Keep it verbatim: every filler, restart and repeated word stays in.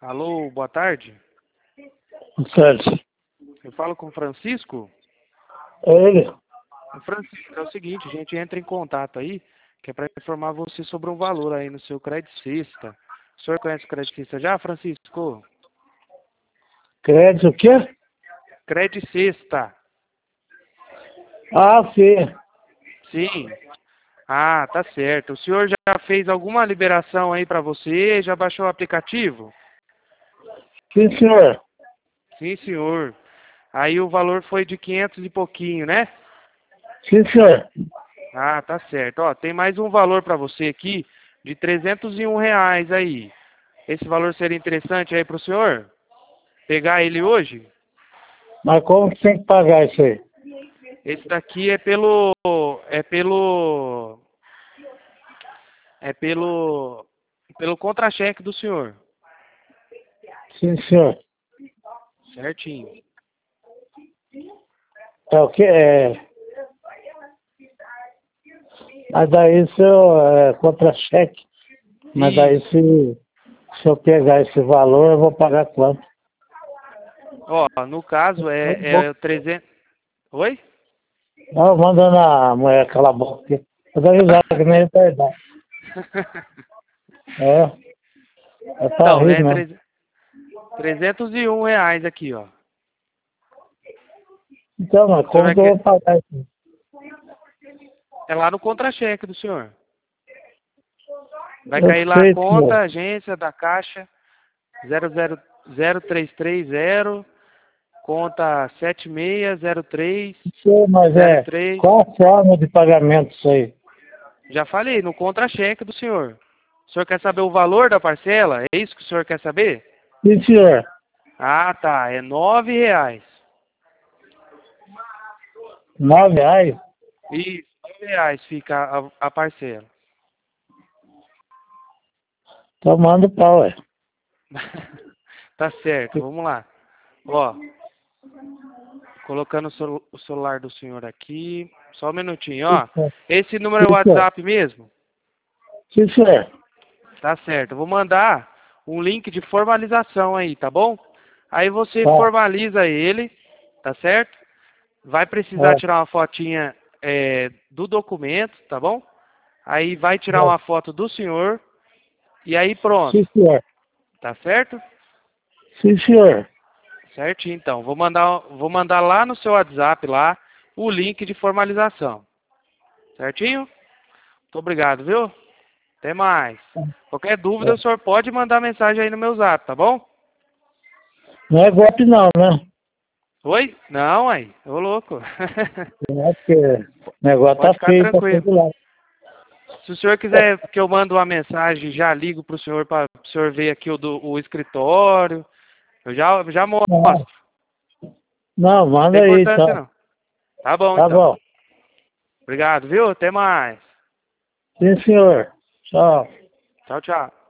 Alô, boa tarde. Certo. Eu falo com o Francisco. É ele. Francisco, é o seguinte, a gente entra em contato aí, que é para informar você sobre um valor aí no seu Crédito Sexta. O senhor conhece o Crédito Sexta já, Francisco? Crédito o quê? Crédito Sexta. Ah, sim. Sim. Ah, tá certo. O senhor já fez alguma liberação aí para você? Já baixou o aplicativo? Sim, senhor. Sim, senhor. Aí o valor foi de quinhentos e pouquinho, né? Sim, senhor. Ah, tá certo. Ó, tem mais um valor para você aqui de trezentos e um reais aí. Esse valor seria interessante aí para o senhor? Pegar ele hoje? Mas como que tem que pagar isso aí? Esse daqui é pelo... É pelo... É pelo... Pelo contra-cheque do senhor. Sim, senhor. Certinho. É o quê? É... Mas daí se eu... É, contra-cheque. Mas daí Isso. se... Se eu pegar esse valor, eu vou pagar quanto? Ó, no caso é, é trezentos... Oi? Não, manda na mulher aquela boca aqui. Eu dou risada que nem retardado. É. É pra Então, rir né? mesmo. trezentos e um reais aqui, ó. Então, mas O senhor como vai que eu querer... vou pagar isso? É lá no contra-cheque do senhor. Vai Eu cair lá a sei, senhor. conta, agência da Caixa zero zero zero três três zero, conta sete seis zero três Sei, mas zero é... três. Qual a forma de pagamento isso aí? Já falei, no contra-cheque do senhor. O senhor quer saber o valor da parcela? É isso que o senhor quer saber? Sim, senhor. Ah, tá. É nove reais. Nove reais? Isso, nove reais fica a, a parcela. Tomando pau, é. Tá certo, vamos lá. Ó, colocando o, celu- o celular do senhor aqui. Só um minutinho, ó. Esse número é o Sim, senhor. WhatsApp mesmo? Sim, senhor. Tá certo. Eu vou mandar um link de formalização aí, tá bom? Aí você Tá. formaliza ele, tá certo? Vai precisar É. tirar uma fotinha é, do documento, tá bom? Aí vai tirar É. uma foto do senhor e aí pronto, Sim, senhor. tá certo? Sim, senhor. Certinho, então. Vou mandar, vou mandar lá no seu WhatsApp lá o link de formalização. Certinho? Muito obrigado, viu? Até mais. Qualquer dúvida, É. o senhor pode mandar mensagem aí no meu zap, tá bom? Não é golpe não, né? Oi? Não, aí. Ô, louco. Não é porque o negócio Pode tá ficar feio pra tranquilo. todo lado. Se o senhor quiser que eu mande uma mensagem, já ligo pro senhor para o senhor ver aqui o, do, o escritório. Eu já, já Não, mostro. não, Não manda tem aí importância, então. não. Tá bom, Tá então. bom. Obrigado, viu? Até mais. Sim, senhor. Tchau. Tchau, tchau.